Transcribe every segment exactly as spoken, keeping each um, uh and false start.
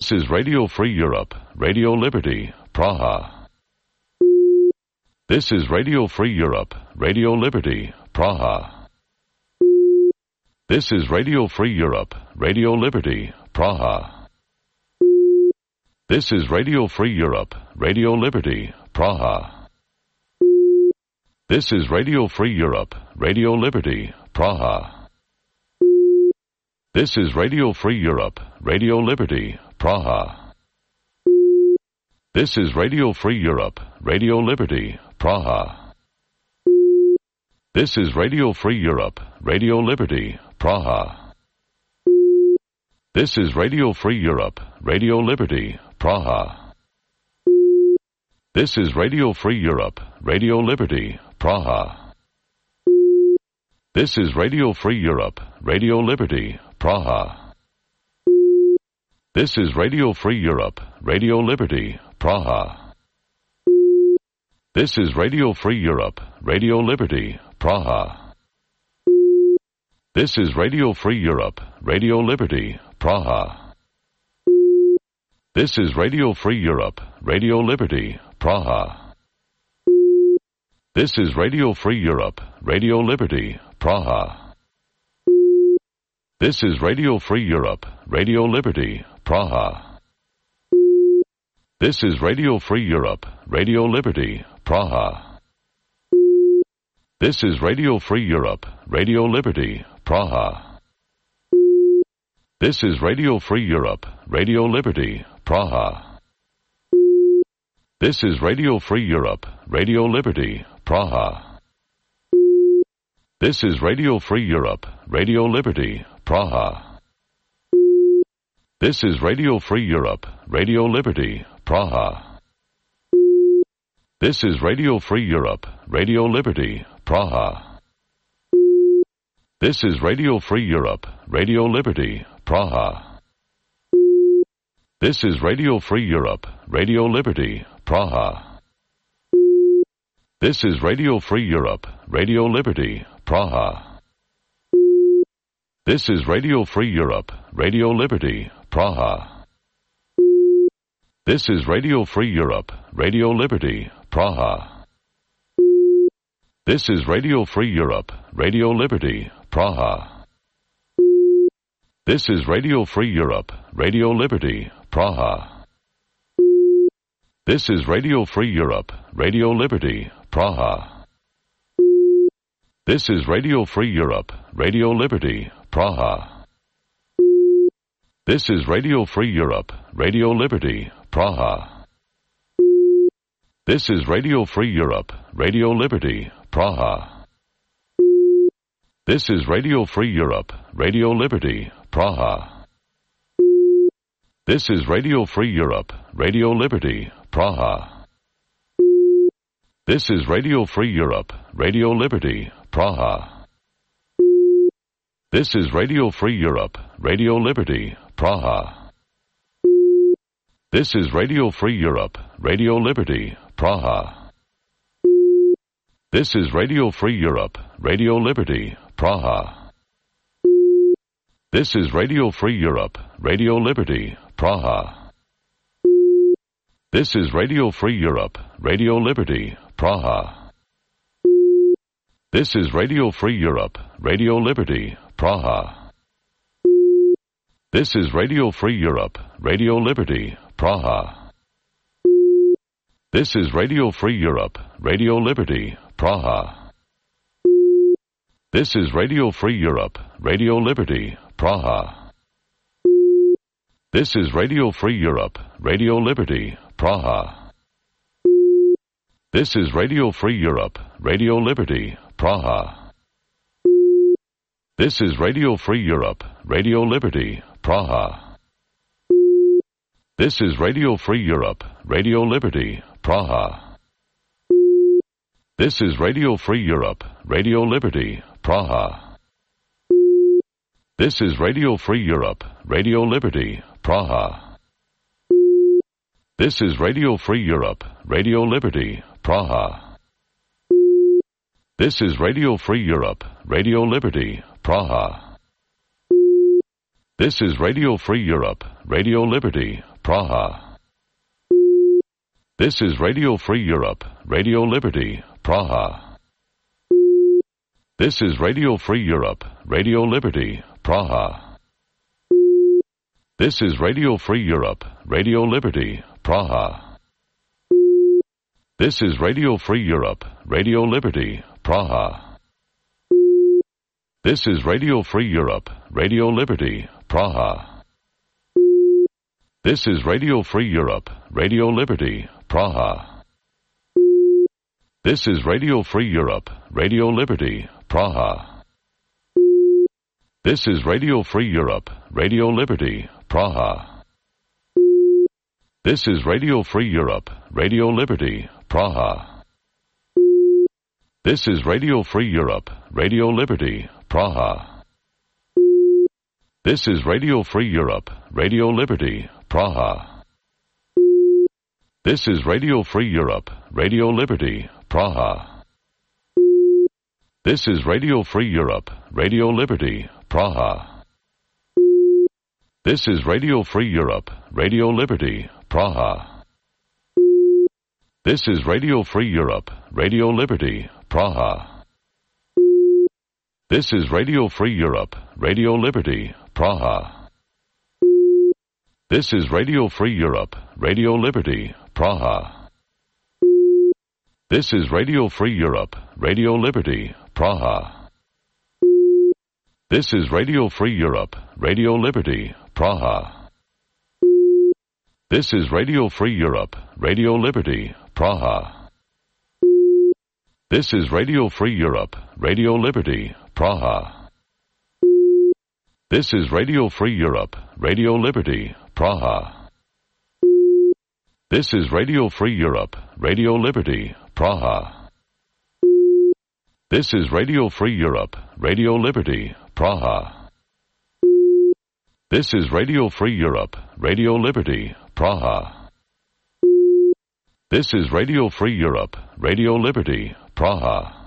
This is Radio Free Europe, Radio Liberty, Praha. This is Radio Free Europe, Radio Liberty, Praha. This is Radio Free Europe, Radio Liberty, Praha. This is Radio Free Europe, Radio Liberty, Praha. This is Radio Free Europe, Radio Liberty, Praha. This is Radio Free Europe, Radio Liberty, Praha. This is Radio Free Europe, Radio Liberty, Praha. This is Radio Free Europe, Radio Liberty, Praha. This is Radio Free Europe, Radio Liberty, Praha. This is Radio Free Europe, Radio Liberty, Praha. This is Radio Free Europe, Radio Liberty, Praha. This is Radio Free Europe, Radio Liberty, Praha. This is Radio Free Europe, Radio Liberty, Praha. This is Radio Free Europe, Radio Liberty, Praha. This is Radio Free Europe, Radio Liberty, Praha. This is Radio Free Europe, Radio Liberty, Praha. This is Radio Free Europe, Radio Liberty, Praha. This is Radio Free Europe, Radio Liberty, Praha. This is Radio Free Europe, Radio Liberty, Praha. This is Radio Free Europe, Radio Liberty, Praha. This is Radio Free Europe, Radio Liberty, Praha. This is Radio Free Europe, Radio Liberty, Praha. This is Radio Free Europe, Radio Liberty, Praha. This is Radio Free Europe, Radio Liberty, Praha. This is Radio Free Europe, Radio Liberty, Praha. This is Radio Free Europe, Radio Liberty, Praha. This is Radio Free Europe, Radio Liberty, Praha. This is Radio Free Europe, Radio Liberty, Praha. This is Radio Free Europe, Radio Liberty, Praha. This is Radio Free Europe, Radio Liberty, Praha. This is Radio Free Europe, Radio Liberty, Praha. This is Radio Free Europe, Radio Liberty, Praha. This is Radio Free Europe, Radio Liberty, Praha. This is Radio Free Europe, Radio Liberty, Praha. This is Radio Free Europe, Radio Liberty, Praha. This is Radio Free Europe, Radio Liberty, Praha. This is Radio Free Europe, Radio Liberty, Praha. This is Radio Free Europe, Radio Liberty, Praha. This is Radio Free Europe, Radio Liberty, Praha. This is Radio Free Europe, Radio Liberty, Praha. This is Radio Free Europe, Radio Liberty, Praha. This is Radio Free Europe, Radio Liberty, Praha. This is Radio Free Europe, Radio Liberty, Praha. This is Radio Free Europe, Radio Liberty, Praha. This is Radio Free Europe, Radio Liberty, Praha. This is Radio Free Europe, Radio Liberty, Praha. This is Radio Free Europe, Radio Liberty, Praha. This is Radio Free Europe, Radio Liberty, Praha. This is Radio Free Europe, Radio Liberty, Praha. This is Radio Free Europe, Radio Liberty, Praha. This is Radio Free Europe, Radio Liberty, Praha. This is Radio Free Europe, Radio Liberty, Praha. This is Radio Free Europe, Radio Liberty, Praha. This is Radio Free Europe, Radio Liberty, Praha. This is Radio Free Europe, Radio Liberty, Praha. This is Radio Free Europe, Radio Liberty, Praha. This is Radio Free Europe, Radio Liberty, Praha. This is Radio Free Europe, Radio Liberty, Praha. This is Radio Free Europe, Radio Liberty, Praha. This is Radio Free Europe, Radio Liberty, Praha. This is Radio Free Europe, Radio Liberty, Praha. This is Radio Free Europe, Radio Liberty, Praha. This is Radio Free Europe, Radio Liberty, Praha. This is Radio Free Europe, Radio Liberty, Praha. This is Radio Free Europe, Radio Liberty, Praha. This is Radio Free Europe, Radio Liberty, Praha. This is Radio Free Europe, Radio Liberty, Praha. This is Radio Free Europe, Radio Liberty, Praha. This is Radio Free Europe, Radio Liberty, Praha. This is Radio Free Europe, Radio Liberty, Praha. This is Radio Free Europe, Radio Liberty, Praha. This is Radio Free Europe, Radio Liberty, Praha. This is Radio Free Europe, Radio Liberty, Praha. This is Radio Free Europe, Radio Liberty, Praha. This is Radio Free Europe, Radio Liberty, Praha. This is Radio Free Europe, Radio Liberty, Praha. This is Radio Free Europe, Radio Liberty, Praha. This is Radio Free Europe, Radio Liberty, Praha. This is Radio Free Europe, Radio Liberty, Praha. This is Radio Free Europe, Radio Liberty, Praha. This is Radio Free Europe, Radio Liberty, Praha. This is Radio Free Europe, Radio Liberty, Praha.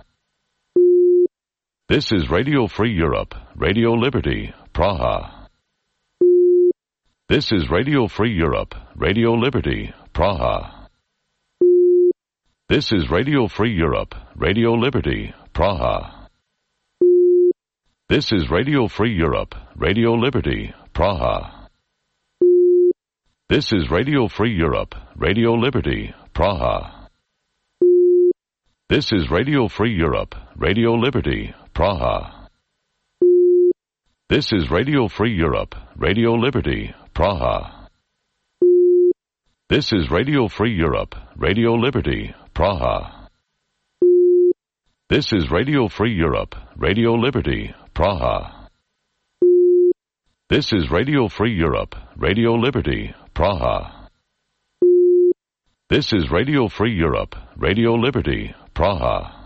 This is Radio Free Europe, Radio Liberty, Praha. This is Radio Free Europe, Radio Liberty, Praha. This is Radio Free Europe, Radio Liberty, Praha. This is Radio Free Europe, Radio Liberty, Praha. This is Radio Free Europe, Radio Liberty, Praha. This is Radio Free Europe, Radio Liberty, Praha. This is Radio Free Europe, Radio Liberty, Praha. This is Radio Free Europe, Radio Liberty, Praha. This is Radio Free Europe, Radio Liberty, Praha. This is Radio Free Europe, Radio Liberty, Praha. This is Radio Free Europe, Radio Liberty, Praha.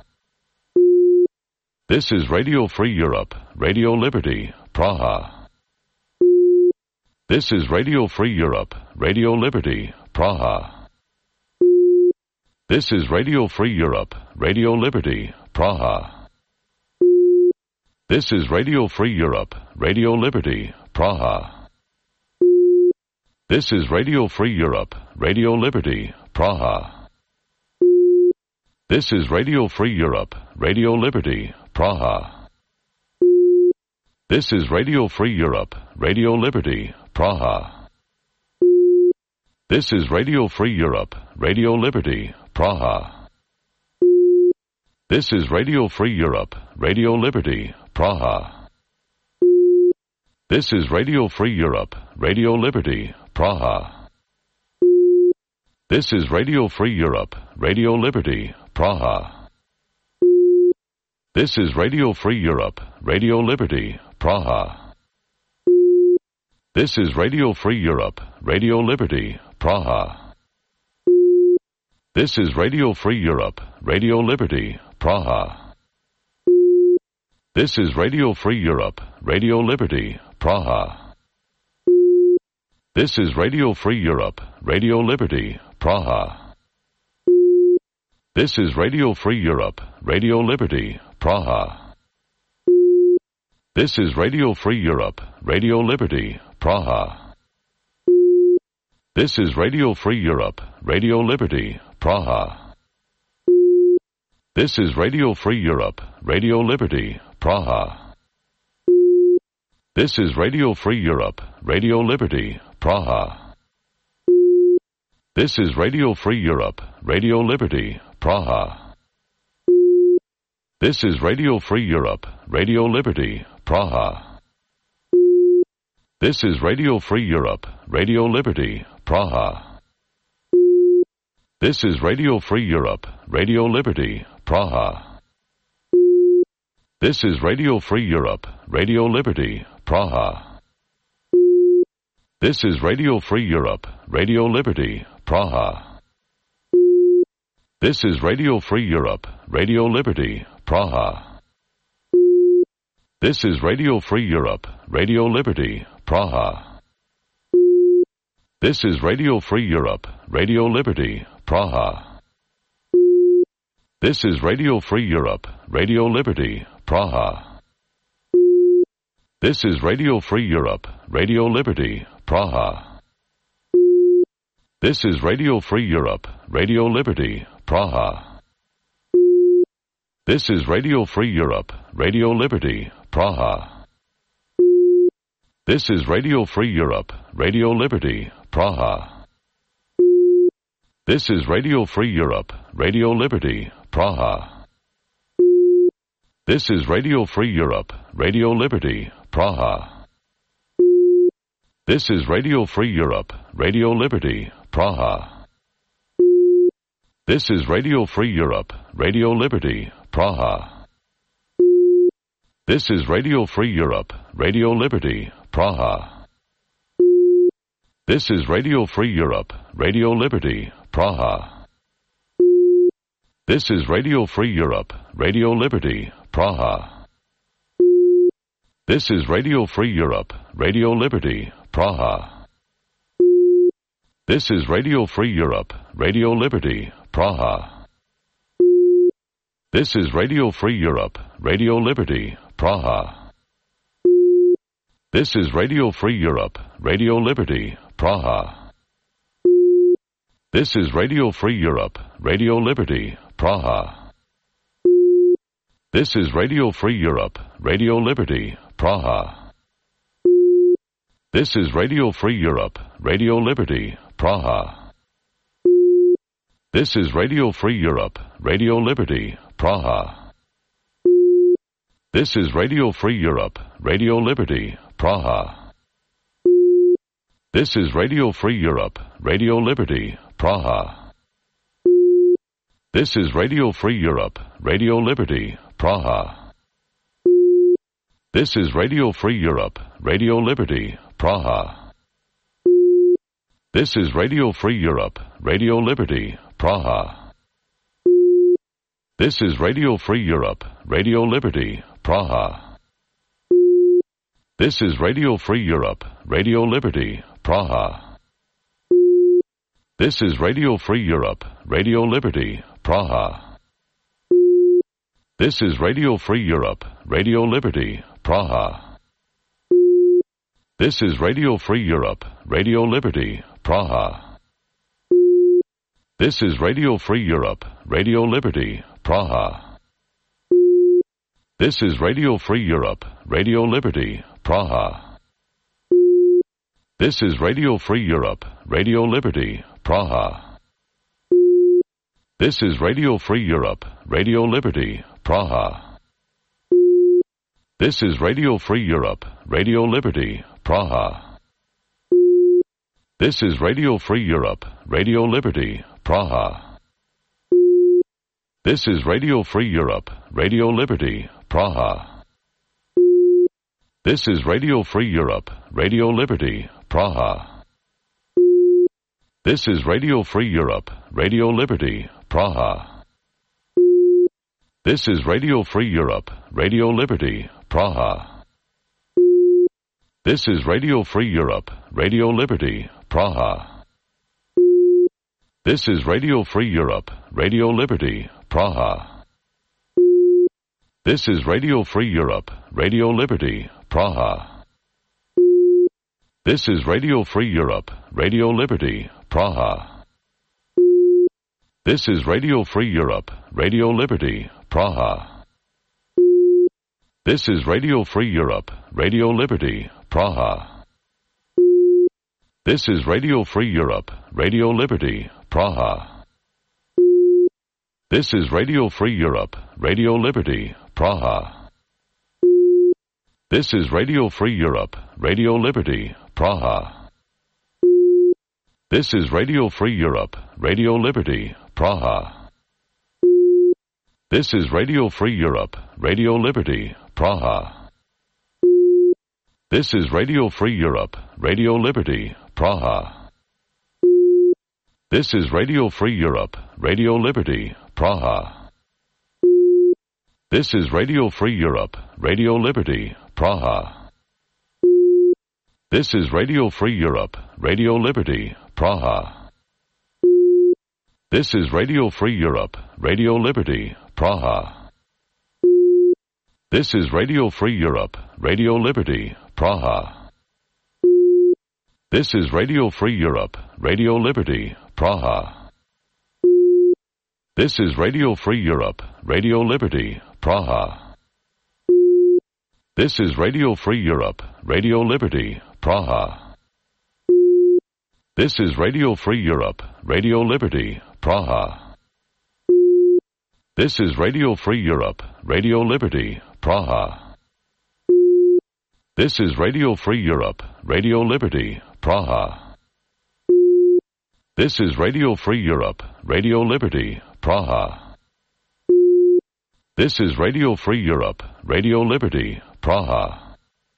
This is Radio Free Europe, Radio Liberty, Praha. This is Radio Free Europe, Radio Liberty, Praha. This is Radio Free Europe, Radio Liberty, Praha. This is Radio Free Europe, Radio Liberty, Praha. This is Radio Free Europe, Radio Liberty, Praha. This is Radio Free Europe, Radio Liberty, Praha. This is Radio Free Europe, Radio Liberty, Praha. This is Radio Free Europe, Radio Liberty, Praha. This is Radio Free Europe, Radio Liberty, Praha. This is Radio Free Europe, Radio Liberty, Praha. This is Radio Free Europe, Radio Liberty, Praha. This is Radio Free Europe, Radio Liberty, Praha. This is Radio Free Europe, Radio Liberty, Praha. This is Radio Free Europe, Radio Liberty, Praha. This is Radio Free Europe, Radio Liberty, Praha. This is Radio Free Europe, Radio Liberty, Praha. This is Radio Free Europe, Radio Liberty, Praha. This is Radio Free Europe, Radio Liberty, Praha. This is Radio Free Europe, Radio Liberty, Praha. This is Radio Free Europe, Radio Liberty, Praha. This is Radio Free Europe, Radio Liberty, Praha. This is Radio Free Europe, Radio Liberty, Praha. This is Radio Free Europe, Radio Liberty, Praha. This is Radio Free Europe, Radio Liberty, Praha. This is Radio Free Europe, Radio Liberty, Praha. This is Radio Free Europe, Radio Liberty, Praha. This is Radio Free Europe, Radio Liberty, Praha. This is Radio Free Europe, Radio Liberty, Praha. This is Radio Free Europe, Radio Liberty, Praha. This is Radio Free Europe, Radio Liberty, Praha. This is Radio Free Europe, Radio Liberty, Praha. This is Radio Free Europe, Radio Liberty, Praha. This is Radio Free Europe, Radio Liberty, Praha. This is Radio Free Europe, Radio Liberty, Praha. This is Radio Free Europe, Radio Liberty, Praha. This is Radio Free Europe, Radio Liberty, Praha. This is Radio Free Europe, Radio Liberty, Praha. This is Radio Free Europe, Radio Liberty, Praha. This is Radio Free Europe, Radio Liberty, Praha. This is Radio Free Europe, Radio Liberty, Praha. This is Radio Free Europe, Radio Liberty, Praha. This is Radio Free Europe, Radio Liberty, Praha. This is Radio Free Europe, Radio Liberty, Praha. This is Radio Free Europe, Radio Liberty, Praha. This is Radio Free Europe, Radio Liberty, Praha. This is Radio Free Europe, Radio Liberty, Praha. This is Radio Free Europe, Radio Liberty, Praha. This is Radio Free Europe, Radio Liberty, Praha. This is Radio Free Europe, Radio Liberty, Praha. This is Radio Free Europe, Radio Liberty, Praha. This is Radio Free Europe, Radio Liberty, Praha. This is Radio Free Europe, Radio Liberty, Praha. This is Radio Free Europe, Radio Liberty, Praha. This is Radio Free Europe, Radio Liberty, Praha. This is Radio Free Europe, Radio Liberty, Praha. This is Radio Free Europe, Radio Liberty, Praha. This is Radio Free Europe, Radio Liberty, Praha. This is Radio Free Europe, Radio Liberty, Praha. This is Radio Free Europe, Radio Liberty, Praha. This is Radio Free Europe, Radio Liberty, Praha. This is Radio Free Europe, Radio Liberty, Praha. This is Radio Free Europe, Radio Liberty, Praha. This is Radio Free Europe, Radio Liberty, Praha. This is Radio Free Europe, Radio Liberty, Praha. This is Radio Free Europe, Radio Liberty, Praha. This is Radio Free Europe, Radio Liberty, Praha. This is Radio Free Europe, Radio Liberty, Praha. This is Radio Free Europe, Radio Liberty, Praha. This is Radio Free Europe, Radio Liberty, Praha. This is Radio Free Europe, Radio Liberty, Praha. This is Radio Free Europe, Radio Liberty, Praha. This is Radio Free Europe, Radio Liberty, Praha. This is Radio Free Europe, Radio Liberty, Praha. This is Radio Free Europe, Radio Liberty, Praha. This is Radio Free Europe, Radio Liberty, Praha. This is Radio Free Europe, Radio Liberty, Praha. This is Radio Free Europe, Radio Liberty, Praha. This is Radio Free Europe, Radio Liberty, Praha. This is Radio Free Europe, Radio Liberty, Praha. This is Radio Free Europe, Radio Liberty, Praha. This is Radio Free Europe, Radio Liberty, Praha. This is Radio Free Europe, Radio Liberty, Praha. This is Radio Free Europe, Radio Liberty, Praha. This is Radio Free Europe, Radio Liberty, Praha. This is Radio Free Europe, Radio Liberty, Praha. This is Radio Free Europe, Radio Liberty, Praha. This is Radio Free Europe, Radio Liberty, Praha. This is Radio Free Europe, Radio Liberty, Praha. This is Radio Free Europe, Radio Liberty, Praha. This is Radio Free Europe, Radio Liberty, Praha. This is Radio Free Europe, Radio Liberty, Praha. This is Radio Free Europe, Radio Liberty, Praha. This is Radio Free Europe, Radio Liberty, Praha. This is Radio Free Europe, Radio Liberty, Praha. This is Radio Free Europe, Radio Liberty, Praha.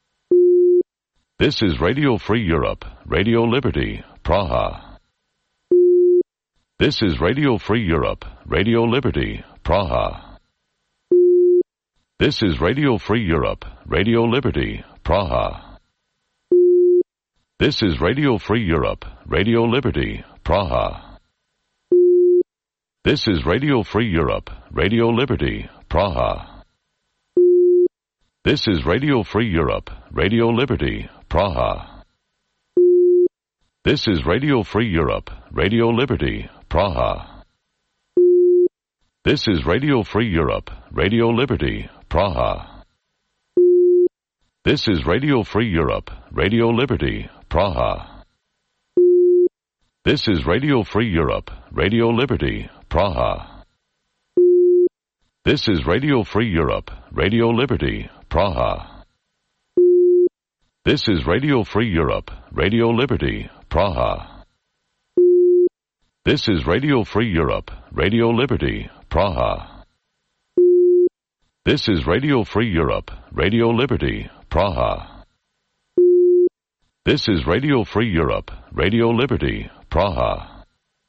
This is Radio Free Europe, Radio Liberty, Praha. This is Radio Free Europe, Radio Liberty, Praha. This is Radio Free Europe, Radio Liberty, Praha. This is Radio Free Europe, Radio Liberty, Praha. This is Radio Free Europe, Radio Liberty, Praha. This is Radio Free Europe, Radio Liberty, Praha. This is Radio Free Europe, Radio Liberty, Praha. This is Radio Free Europe, Radio Liberty, Praha. This is Radio Free Europe, Radio Liberty, Praha. This is Radio Free Europe, Radio Liberty, Praha. This is Radio Free Europe, Radio Liberty, Praha. This is Radio Free Europe, Radio Liberty, Praha. This is Radio Free Europe, Radio Liberty, Praha. This is Radio Free Europe, Radio Liberty, Praha. This is Radio Free Europe, Radio Liberty, Praha.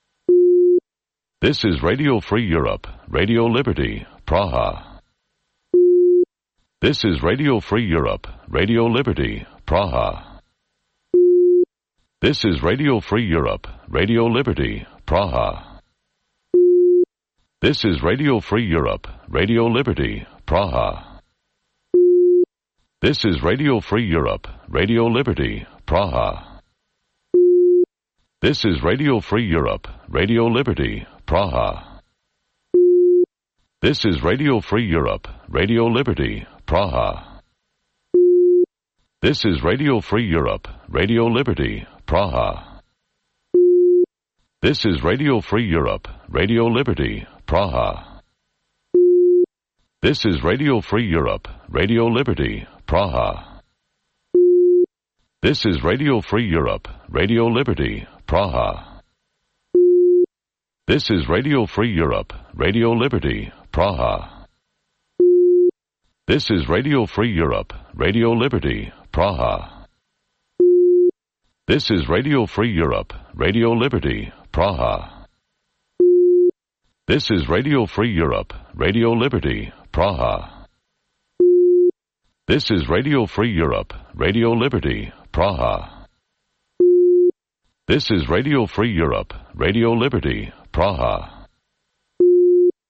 This is Radio Free Europe, Radio Liberty, Praha. This is Radio Free Europe, Radio Liberty, Praha. This is Radio Free Europe, Radio Liberty, Praha. This is Radio Free Europe, Radio Liberty, Praha. This is Radio Free Europe, Radio Liberty, Praha. This is Radio Free Europe, Radio Liberty, Praha. This is Radio Free Europe, Radio Liberty, Praha. This is Radio Free Europe, Radio Liberty, Praha. This is Radio Free Europe, Radio Liberty, Praha. This is Radio Free Europe, Radio Liberty, Praha. This is Radio Free Europe, Radio Liberty, Praha. This is Radio Free Europe, Radio Liberty, Praha. This is Radio Free Europe, Radio Liberty, Praha. This is Radio Free Europe, Radio Liberty, Praha. This is Radio Free Europe, Radio Liberty, Praha. This is Radio Free Europe, Radio Liberty, Praha. This is Radio Free Europe, Radio Liberty, Praha.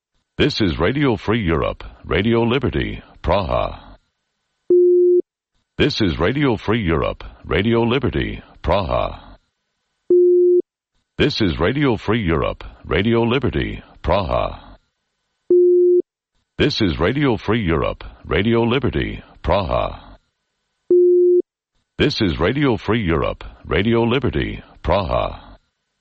This is Radio Free Europe, Radio Liberty, Praha. This is Radio Free Europe, Radio Liberty, Praha. This is Radio Free Europe, Radio Liberty, Praha. This is Radio Free Europe, Radio Liberty, Praha. This is Radio Free Europe, Radio Liberty, Praha.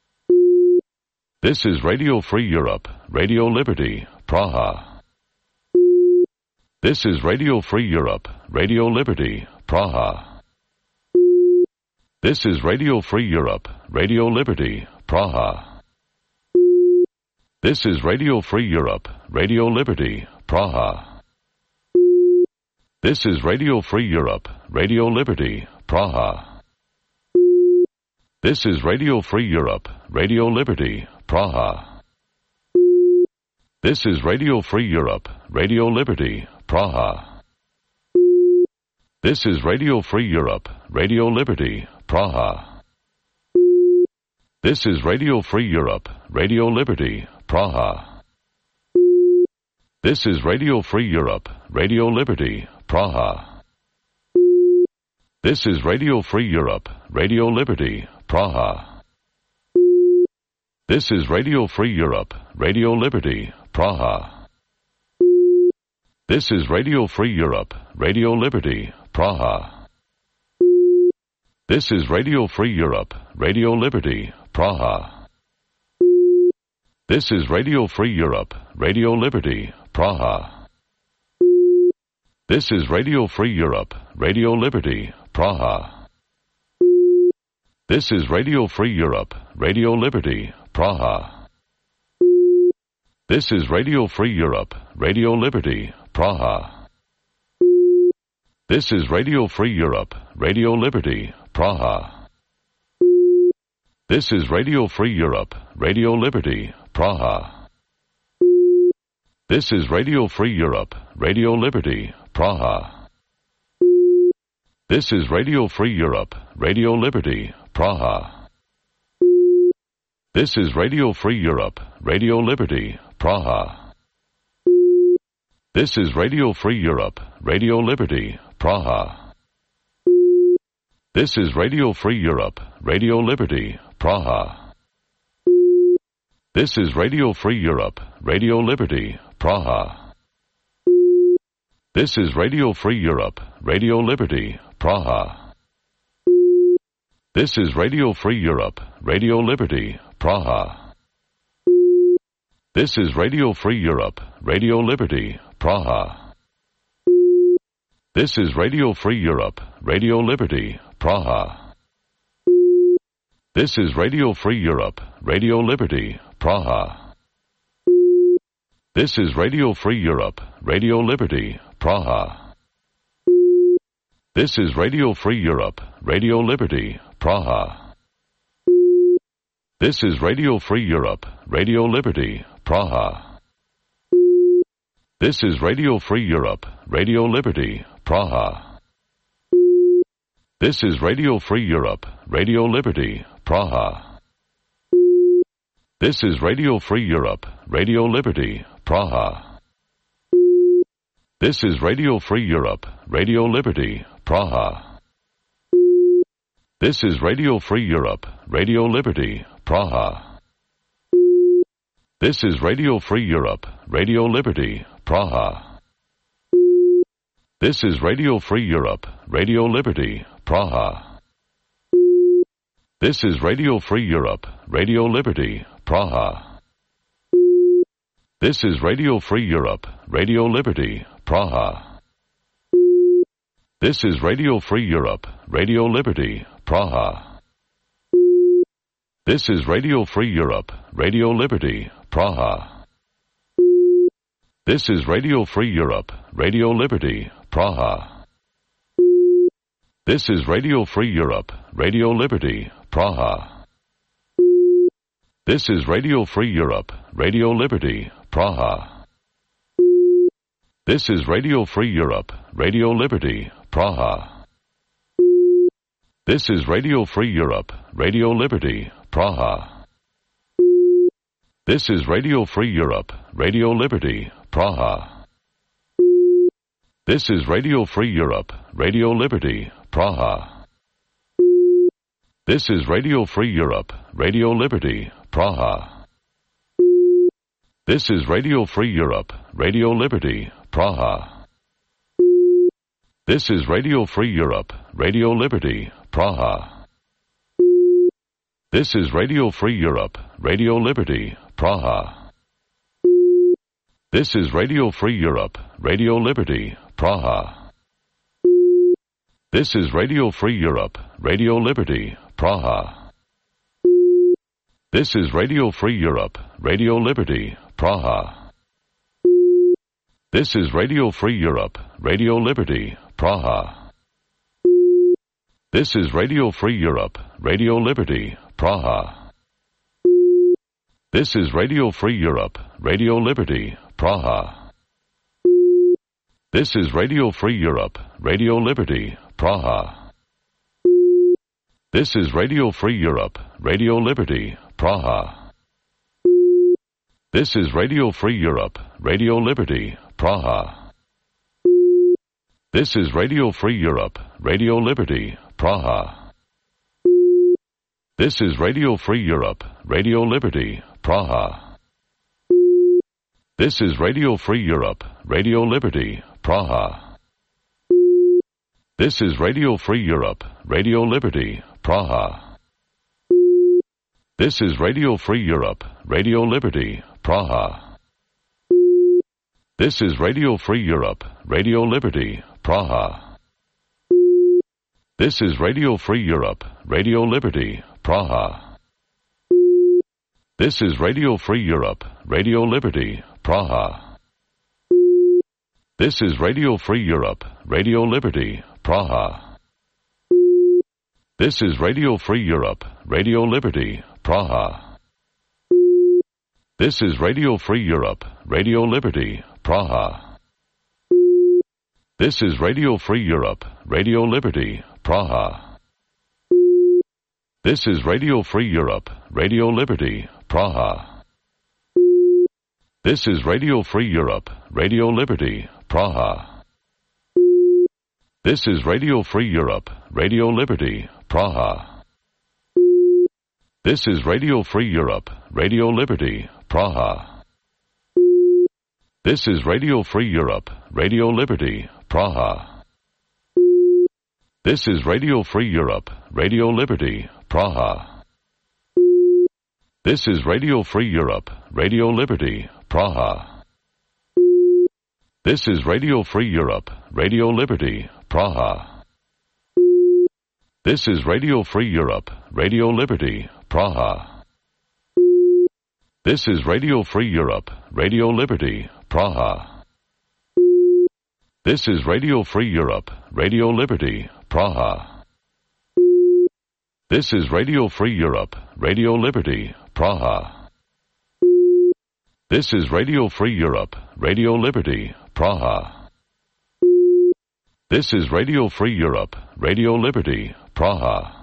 This is Radio Free Europe, Radio Liberty, Praha. This is Radio Free Europe, Radio Liberty, Praha. This is Radio Free Europe, Radio Liberty, Praha. This is Radio Free Europe, Radio Liberty, Praha. This is Radio Free Europe, Radio Liberty, Praha. This is Radio Free Europe, Radio Liberty, Praha. This is Radio Free Europe, Radio Liberty, Praha. This is Radio Free Europe, Radio Liberty, Praha. This is Radio Free Europe, Radio Liberty, Praha. This is Radio Free Europe, Radio Liberty, Praha. This is Radio Free Europe, Radio Liberty, Praha. This is Radio Free Europe, Radio Liberty, Praha. This is Radio Free Europe, Radio Liberty, Praha. This is Radio Free Europe, Radio Liberty, Praha. This is Radio Free Europe, Radio Liberty, Praha. This is Radio Free Europe, Radio Liberty, Praha. This is Radio Free Europe, Radio Liberty, Praha. This is Radio Free Europe, Radio Liberty, Praha. This is Radio Free Europe, Radio Liberty, Praha. This is Radio Free Europe, Radio Liberty, Praha. This is Radio Free Europe, Radio Liberty, Praha. This is Radio Free Europe, Radio Liberty, Praha. This is Radio Free Europe, Radio Liberty, Praha. This is Radio Free Europe, Radio Liberty, Praha. This is Radio Free Europe, Radio Liberty, Praha. This is Radio Free Europe, Radio Liberty, Praha. This is Radio Free Europe, Radio Liberty, Praha. This is Radio Free Europe, Radio Liberty, Praha. This is Radio Free Europe, Radio Liberty, Praha. This is Radio Free Europe, Radio Liberty, Praha. This is Radio Free Europe, Radio Liberty, Praha. This is Radio Free Europe, Radio Liberty, Praha. This is Radio Free Europe, Radio Liberty, Praha. This is Radio Free Europe, Radio Liberty, Praha. This is Radio Free Europe, Radio Liberty, Praha. This is Radio Free Europe, Radio Liberty, Praha. This is Radio Free Europe, Radio Liberty, Praha. This is Radio Free Europe, Radio Liberty, Praha. This is Radio Free Europe, Radio Liberty, Praha. This is Radio Free Europe, Radio Liberty, Praha. This is Radio Free Europe, Radio Liberty, Praha. This is Radio Free Europe, Radio Liberty, Praha. This is Radio Free Europe, Radio Liberty, Praha. This is Radio Free Europe, Radio Liberty, Praha. This is Radio Free Europe, Radio Liberty, Praha. This is Radio Free Europe, Radio Liberty, Praha. This is Radio Free Europe, Radio Liberty, Praha. This is Radio Free Europe, Radio Liberty, Praha. This is Radio Free Europe, Radio Liberty, Praha. This is Radio Free Europe, Radio Liberty, Praha. This is Radio Free Europe, Radio Liberty, Praha. This is Radio Free Europe, Radio Liberty, Praha. This is Radio Free Europe, Radio Liberty, Praha. This is Radio Free Europe, Radio Liberty, Praha. This is Radio Free Europe, Radio Liberty, Praha. This is Radio Free Europe, Radio Liberty, Praha. This is Radio Free Europe, Radio Liberty, Praha. This is Radio Free Europe, Radio Liberty, Praha. This is Radio Free Europe, Radio Liberty, Praha. This is Radio Free Europe, Radio Liberty, Praha. This is Radio Free Europe, Radio Liberty, Praha. This is Radio Free Europe, Radio Liberty, Praha. This is Radio Free Europe, Radio Liberty, Praha. This is Radio Free Europe, Radio Liberty, Praha. This is Radio Free Europe, Radio Liberty, Praha. This is Radio Free Europe, Radio Liberty, Praha. This is Radio Free Europe, Radio Liberty, Praha. This is Radio Free Europe, Radio Liberty, Praha. This is Radio Free Europe, Radio Liberty, Praha. This is Radio Free Europe, Radio Liberty, Praha. This is Radio Free Europe, Radio Liberty, Praha. This is Radio Free Europe, Radio Liberty, Praha. This is Radio Free Europe, Radio Liberty, Praha. This is Radio Free Europe, Radio Liberty, Praha. This is Radio Free Europe, Radio Liberty, Praha. This is Radio Free Europe, Radio Liberty, Praha. This is Radio Free Europe, Radio Liberty, Praha. This is Radio Free Europe, Radio Liberty, Praha. This is Radio Free Europe, Radio Liberty, Praha. This is Radio Free Europe, Radio Liberty, Praha. This is Radio Free Europe, Radio Liberty, Praha. This is Radio Free Europe, Radio Liberty, Praha. This is Radio Free Europe, Radio Liberty, Praha. This is Radio Free Europe, Radio Liberty, Praha. This is Radio Free Europe, Radio Liberty, Praha. This is Radio Free Europe, Radio Liberty, Praha. This is Radio Free Europe, Radio Liberty, Praha. This is Radio Free Europe, Radio Liberty, Praha. This is Radio Free Europe, Radio Liberty, Praha. This is Radio Free Europe, Radio Liberty, Praha. This is Radio Free Europe, Radio Liberty, Praha.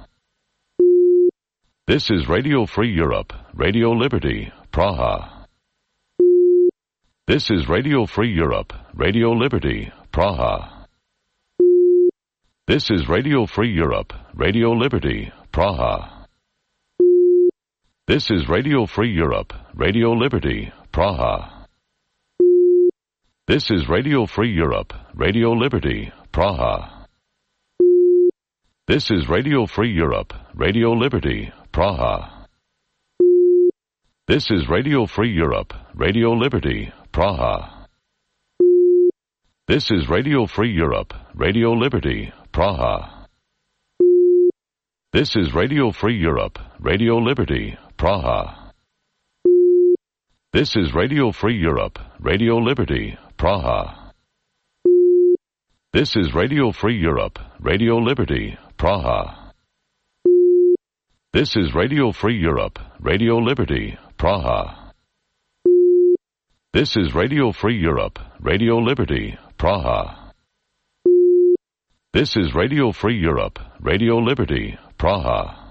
This is Radio Free Europe, Radio Liberty, Praha. This is Radio Free Europe, Radio Liberty, Praha. This is Radio Free Europe, Radio Liberty, Praha. This is Radio Free Europe, Radio Liberty, Praha. This is Radio Free Europe, Radio Liberty, Praha. This is Radio Free Europe, Radio Liberty, Praha. This is Radio Free Europe, Radio Liberty, Praha. This is Radio Free Europe, Radio Liberty, Praha. This is Radio Free Europe, Radio Liberty, Praha. This is Radio Free Europe, Radio Liberty, Praha. This is Radio Free Europe, Radio Liberty, Praha. This is Radio Free Europe, Radio Liberty, Praha. This is Radio Free Europe, Radio Liberty, Praha. This is Radio Free Europe, Radio Liberty, Praha.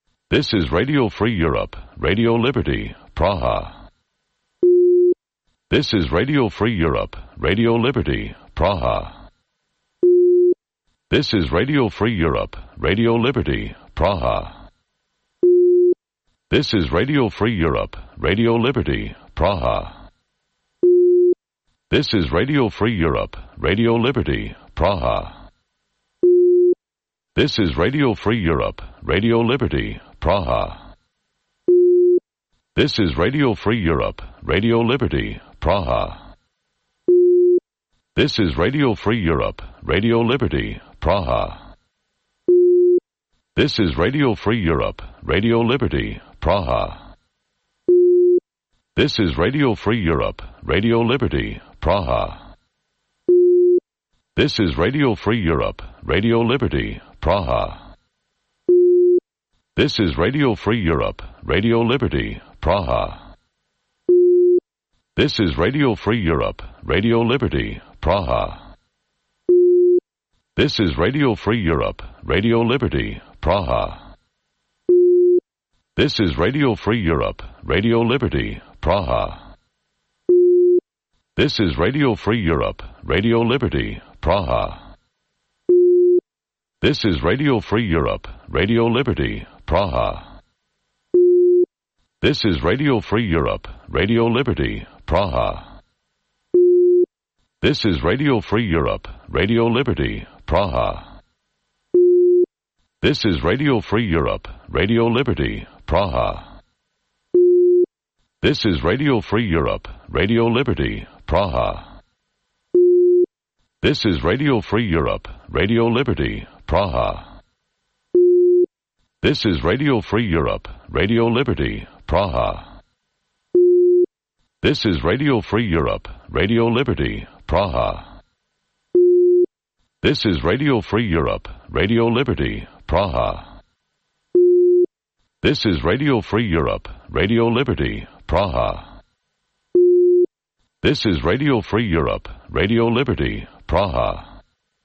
This is Radio Free Europe, Radio Liberty, Praha. This is Radio Free Europe, Radio Liberty, Praha. This is Radio Free Europe, Radio Liberty, Praha. This is Radio Free Europe, Radio Liberty, Praha. This is Radio Free Europe, Radio Liberty, Praha. This is Radio Free Europe, Radio Liberty, Praha. This is Radio Free Europe, Radio Liberty, Praha. This is Radio Free Europe, Radio Liberty, Praha. This is Radio Free Europe, Radio Liberty, Praha. This is Radio Free Europe, Radio Liberty, Praha. This is Radio Free Europe, Radio Liberty, Praha. This is Radio Free Europe, Radio Liberty, Praha. This is Radio Free Europe, Radio Liberty, Praha. This is Radio Free Europe, Radio Liberty, Praha. This is Radio Free Europe, Radio Liberty, Praha. This is Radio Free Europe, Radio Liberty, Praha. This is Radio Free Europe, Radio Liberty, Praha. This is Radio Free Europe, Radio Liberty, Praha. This is Radio Free Europe, Radio Liberty, Praha. This is Radio Free Europe, Radio Liberty, Praha. This is Radio Free Europe, Radio Liberty, Praha. This is Radio Free Europe, Radio Liberty, Praha. This is Radio Free Europe, Radio Liberty, Praha. This is Radio Free Europe, Radio Liberty, Praha. This is Radio Free Europe, Radio Liberty, Praha. This is Radio Free Europe, Radio Liberty, Praha. This is Radio Free Europe, Radio Liberty, Praha.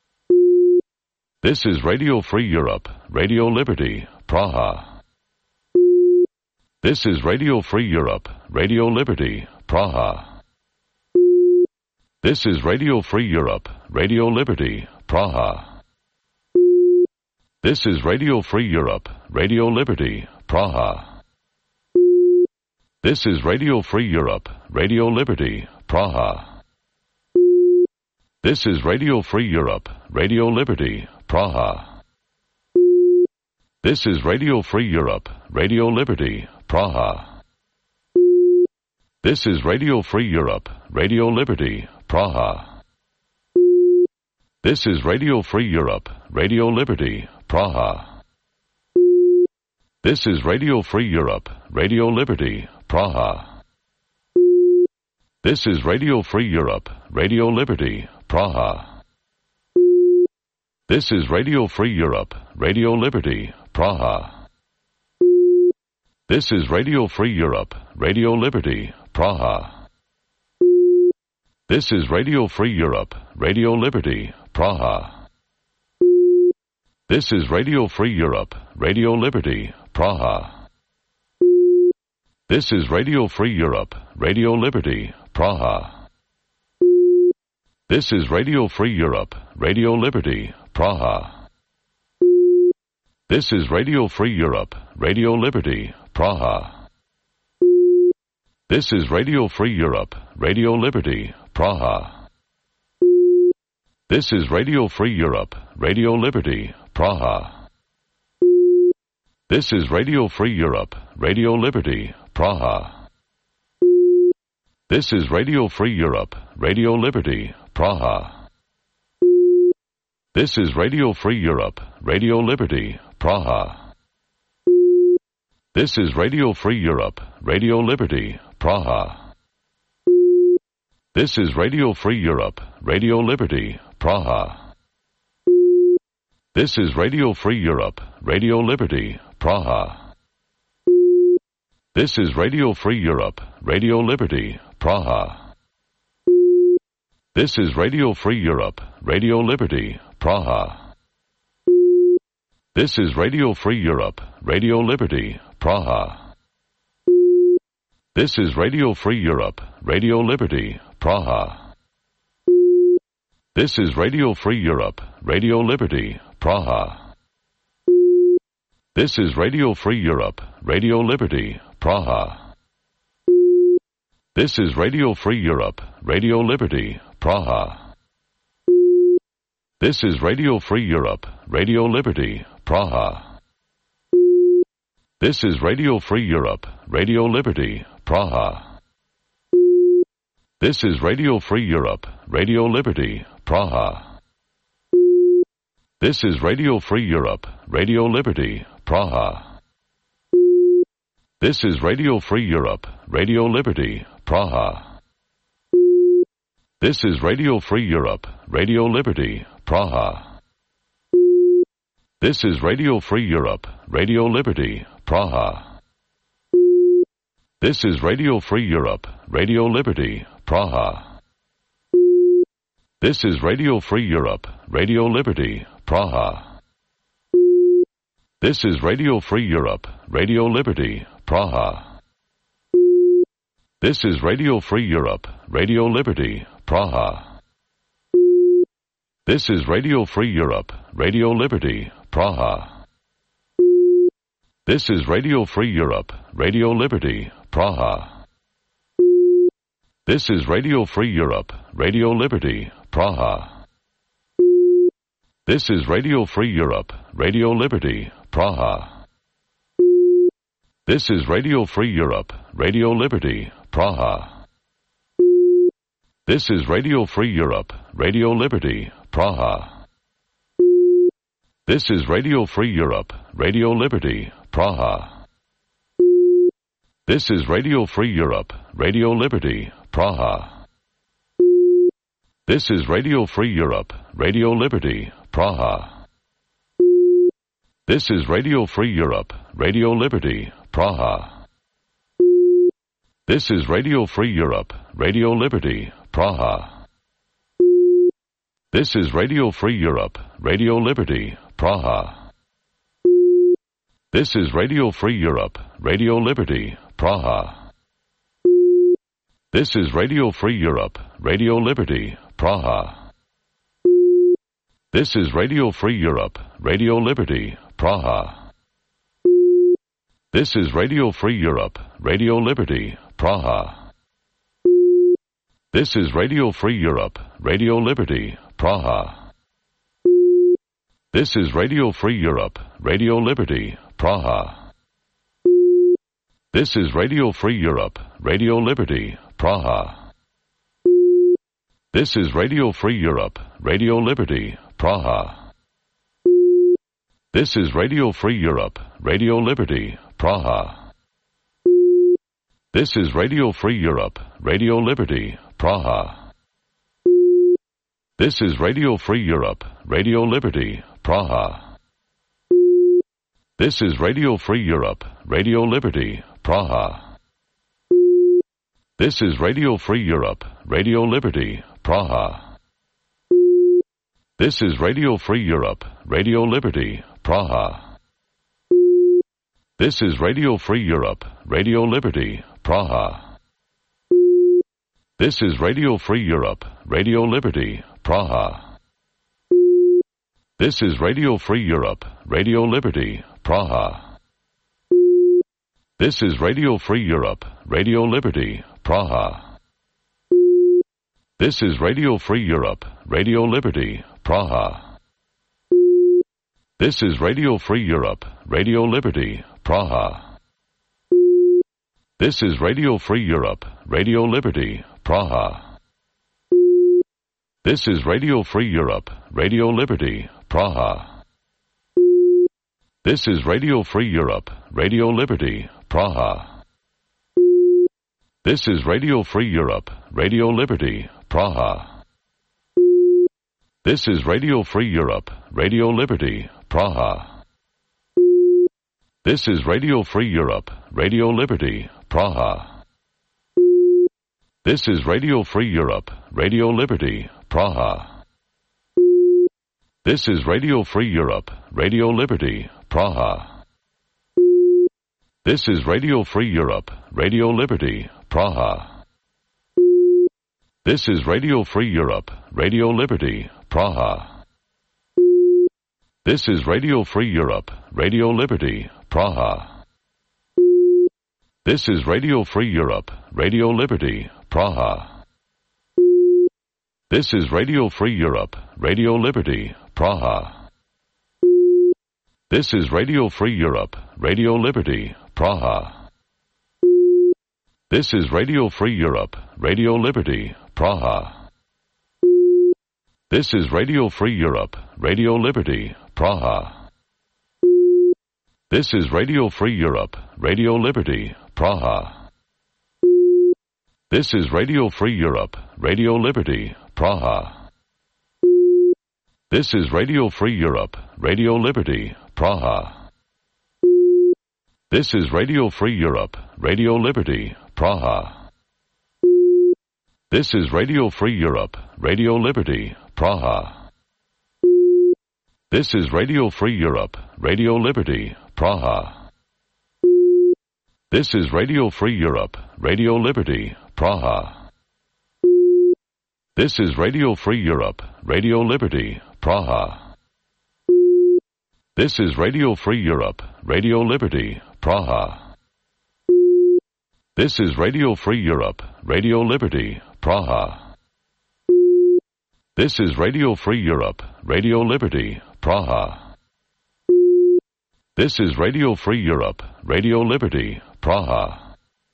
This is Radio Free Europe, Radio Liberty, Praha. This is Radio Free Europe, Radio Liberty, Praha. This is Radio Free Europe, Radio Liberty, Praha. This is Radio Free Europe, Radio Liberty, Praha. This is Radio Free Europe, Radio Liberty, Praha. This is Radio Free Europe, Radio Liberty, Praha. This is Radio Free Europe, Radio Liberty, Praha. This is Radio Free Europe, Radio Liberty, Praha. This is Radio Free Europe, Radio Liberty, Praha. This is Radio Free Europe, Radio Liberty, Praha. This is Radio Free Europe, Radio Liberty, Praha. This is Radio Free Europe, Radio Liberty, Praha. This is Radio Free Europe, Radio Liberty, Praha. This is Radio Free Europe, Radio Liberty, Praha. This is Radio Free Europe, Radio Liberty, Praha. This is Radio Free Europe, Radio Liberty, Praha. This is Radio Free Europe, Radio Liberty, Praha. This is Radio Free Europe, Radio Liberty, Praha. This is Radio Free Europe, Radio Liberty, Praha. This is Radio Free Europe, Radio Liberty, Praha. This is Radio Free Europe, Radio Liberty, Praha. This is Radio Free Europe, Radio Liberty, Praha. This is Radio Free Europe, Radio Liberty, Praha. This is Radio Free Europe, Radio Liberty, Praha. This is Radio Free Europe, Radio Liberty, Praha. This is Radio Free Europe, Radio Liberty, Praha. This is Radio Free Europe, Radio Liberty, Praha. This is Radio Free Europe, Radio Liberty, Praha. This is Radio Free Europe, Radio Liberty, Praha. This is Radio Free Europe, Radio Liberty, Praha. This is Radio Free Europe, Radio Liberty, Praha. This is Radio Free Europe, Radio Liberty, Praha. This is Radio Free Europe, Radio Liberty, Praha. This is Radio Free Europe, Radio Liberty, Praha. This is Radio Free Europe, Radio Liberty, Praha. This is Radio Free Europe, Radio Liberty, Praha. This is Radio Free Europe, Radio Liberty, Praha. This is Radio Free Europe, Radio Liberty, Praha. This is Radio Free Europe, Radio Liberty, Praha. This is Radio Free Europe, Radio Liberty, Praha. This is Radio Free Europe, Radio Liberty, Praha. This is Radio Free Europe, Radio Liberty, Praha. This is Radio Free Europe, Radio Liberty, Praha. This is Radio Free Europe, Radio Liberty, Praha. This is Radio Free Europe, Radio Liberty, Praha. This is Radio Free Europe, Radio Liberty, Praha. This is Radio Free Europe, Radio Liberty, Praha. This is Radio Free Europe, Radio Liberty, Praha. This is Radio Free Europe, Radio Liberty, Praha. This is Radio Free Europe, Radio Liberty, Praha. This is Radio Free Europe, Radio Liberty, Praha. This is Radio Free Europe, Radio Liberty, Praha. This is Radio Free Europe, Radio Liberty, Praha. This is Radio Free Europe, Radio Liberty, Praha. This is Radio Free Europe, Radio Liberty, Praha. This is Radio Free Europe, Radio Liberty, Praha. This is Radio Free Europe, Radio Liberty, Praha. This is Radio Free Europe, Radio Liberty, Praha. This is Radio Free Europe, Radio Liberty, Praha. This is Radio Free Europe, Radio Liberty, Praha. This is Radio Free Europe, Radio Liberty, Praha. This is Radio Free Europe, Radio Liberty, Praha. This is Radio Free Europe, Radio Liberty, Praha. This is Radio Free Europe, Radio Liberty, Praha. This is Radio Free Europe, Radio Liberty, Praha. This is Radio Free Europe, Radio Liberty, Praha. This is Radio Free Europe, Radio Liberty, Praha. This is Radio Free Europe, Radio Liberty, Praha. This is Radio Free Europe, Radio Liberty, Praha. This is Radio Free Europe, Radio Liberty, Praha. This is Radio Free Europe, Radio Liberty, Praha. This is Radio Free Europe, Radio Liberty, Praha. This is Radio Free Europe, Radio Liberty, Praha. This is Radio Free Europe, Radio Liberty, Praha. This is Radio Free Europe, Radio Liberty, Praha. This is Radio Free Europe, Radio Liberty, Praha. This is Radio Free Europe, Radio Liberty, Praha. This is Radio Free Europe, Radio Liberty, Praha. This is Radio Free Europe, Radio Liberty, Praha. This is Radio Free Europe, Radio Liberty, Praha. This is Radio Free Europe, Radio Liberty, Praha. This is Radio Free Europe, Radio Liberty, Praha. This is Radio Free Europe, Radio Liberty, Praha. This is Radio Free Europe, Radio Liberty, Praha. This is Radio Free Europe, Radio Liberty, Praha. This is Radio Free Europe, Radio Liberty, Praha. This is Radio Free Europe, Radio Liberty, Praha. This is Radio Free Europe, Radio Liberty, Praha. This is Radio Free Europe, Radio Liberty, Praha. This is Radio Free Europe, Radio Liberty, Praha. This is Radio Free Europe, Radio Liberty, Praha. This is Radio Free Europe, Radio Liberty, Praha. This is Radio Free Europe, Radio Liberty, Praha. This is Radio Free Europe, Radio Liberty, Praha. This is Radio Free Europe, Radio Liberty, Praha. This is Radio Free Europe, Radio Liberty, Praha. This is Radio Free Europe, Radio Liberty, Praha. This is Radio Free Europe, Radio Liberty, Praha. This is Radio Free Europe, Radio Liberty, Praha. This is Radio Free Europe, Radio Liberty, Praha. This is Radio Free Europe, Radio Liberty, Praha. This is Radio Free Europe, Radio Liberty, Praha. This is Radio Free Europe, Radio Liberty, Praha. This is Radio Free Europe, Radio Liberty, Praha.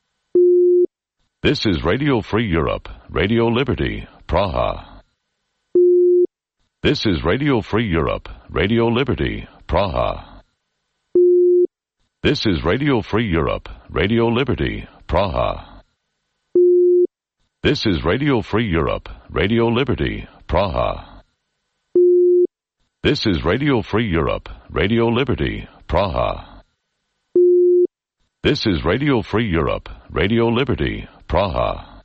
This is Radio Free Europe, Radio Liberty, Praha. This is Radio Free Europe, Radio Liberty, Praha. This is Radio Free Europe, Radio Liberty, Praha. This is Radio Free Europe, Radio Liberty, Praha. This is Radio Free Europe, Radio Liberty, Praha. This is Radio Free Europe, Radio Liberty, Praha.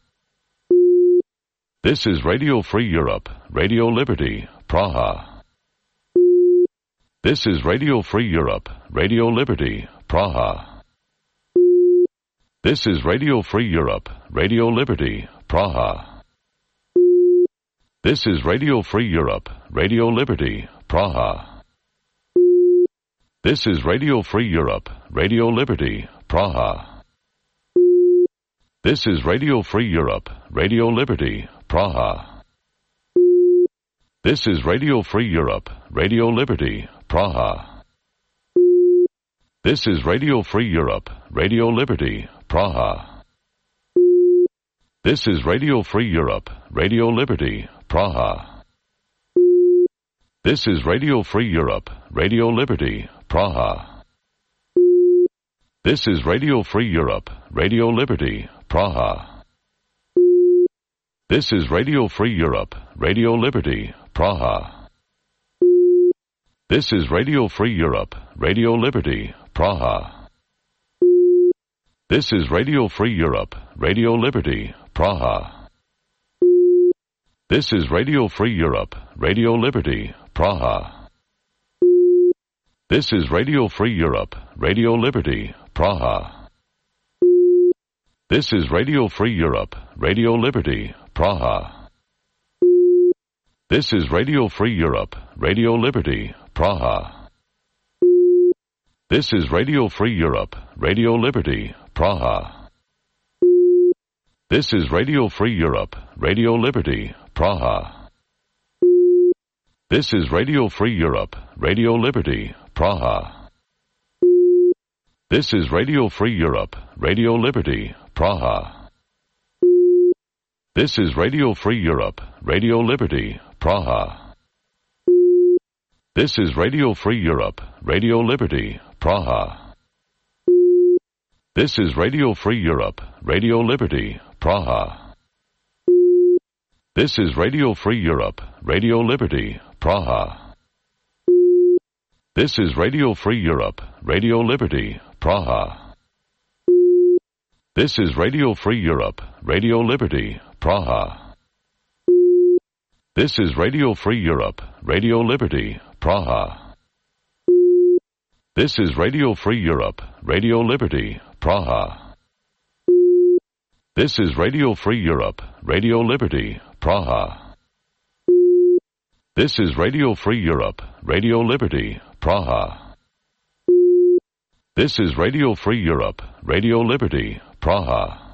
This is Radio Free Europe, Radio Liberty, Praha. This is Radio Free Europe, Radio Liberty, Praha. This is Radio Free Europe, Radio Liberty, Praha. This is Radio Free Europe, Radio Liberty, Praha. This is Radio Free Europe, Radio Liberty, Praha. This is Radio Free Europe, Radio Liberty, Praha. This is Radio Free Europe, Radio Liberty, Praha. This is Radio Free Europe, Radio Liberty, Praha. This is Radio Free Europe, Radio Liberty, Praha. This is Radio Free Europe, Radio Liberty, Praha. This is Radio Free Europe, Radio Liberty, Praha. This is Radio Free Europe, Radio Liberty, Praha. This is Radio Free Europe, Radio Liberty, Praha. This is Radio Free Europe, Radio Liberty, Praha. This is Radio Free Europe, Radio Liberty, Praha. This is Radio Free Europe, Radio Liberty, Praha. This is Radio Free Europe, Radio Liberty, Praha. This is Radio Free Europe, Radio Liberty, Praha. This is Radio Free Europe, Radio Liberty, Praha. This is Radio Free Europe, Radio Liberty, Praha. This is Radio Free Europe, Radio Liberty, Praha. This is Radio Free Europe, Radio Liberty, Praha. This is Radio Free Europe, Radio Liberty, Praha. This is Radio Free Europe, Radio Liberty, Praha. This is Radio Free Europe, Radio Liberty, Praha. This is Radio Free Europe, Radio Liberty, Praha. This is Radio Free Europe, Radio Liberty, Praha. This is Radio Free Europe, Radio Liberty, Praha. This is Radio Free Europe, Radio Liberty, Praha. This is Radio Free Europe, Radio Liberty, Praha. This is Radio Free Europe, Radio Liberty, Praha. This is Radio Free Europe, Radio Liberty, Praha. This is Radio Free Europe, Radio Liberty, Praha.